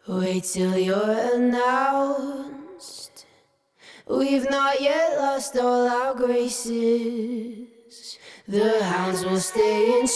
Wait till you're announced. We've not yet lost all our graces. The hounds will stay in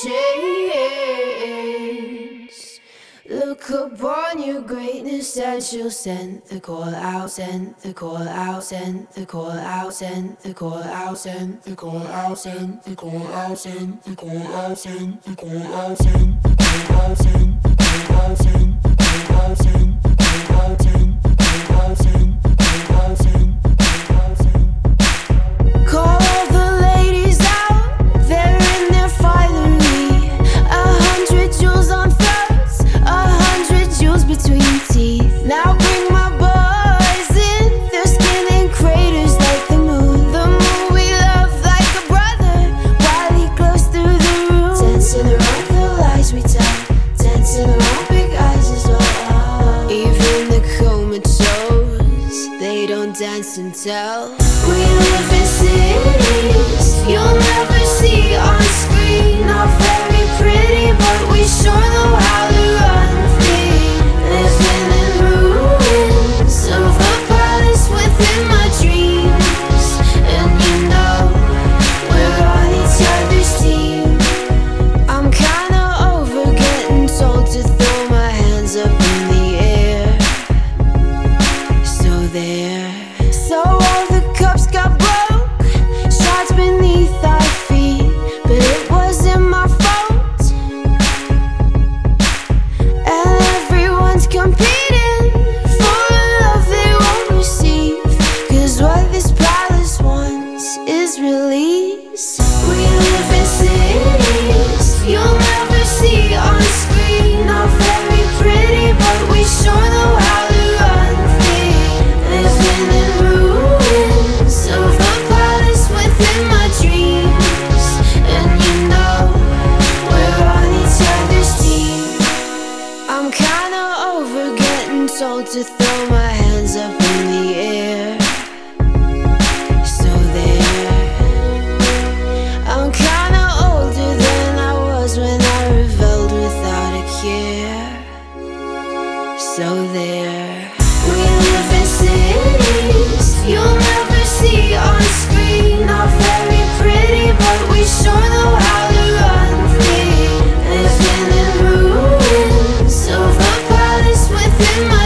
chains. Look upon your greatness and she'll send the call out, send the call out, send the call out, send the call out, send the call out, send the call out, send the call out, send the call out, send the call out, send the call out, send the call out, send the call out, send the call out, send the call out, send the call out, send. Call all the ladies out, they're in their finery. 100 jewels on throats, 100 jewels between teeth. Now bring my boys in, their skin in craters like the moon. The moon we love like a brother, while he glows through the room. Dancing around the lies we tell, dancing around big eyes as well. Even the comatose, they don't dance and tell. We live in cities you'll never see on screen. Not very pretty, but we sure know how to run free. Living in ruins of a palace within my dreams. And you know, we're on each other's team. I'm kinda over getting told to throw my hands up in the air. So there. So all the cups got broke, shards beneath our feet, but it wasn't my fault. And everyone's competing for a love they won't receive, 'cause what this palace wants is release. We live in cities you'll never see on screen. Not very pretty, but we sure know how to run free. Living in ruins of a palace within my dreams. And you know, we're on each other's team. I'm kinda over getting told to throw my hands up in the air. So there. I'm kinda older than I was when I rebelled without a care. So there. We live in cities you'll never see on screen. Not very pretty, but we sure know how to run free. Living in ruins of a palace within my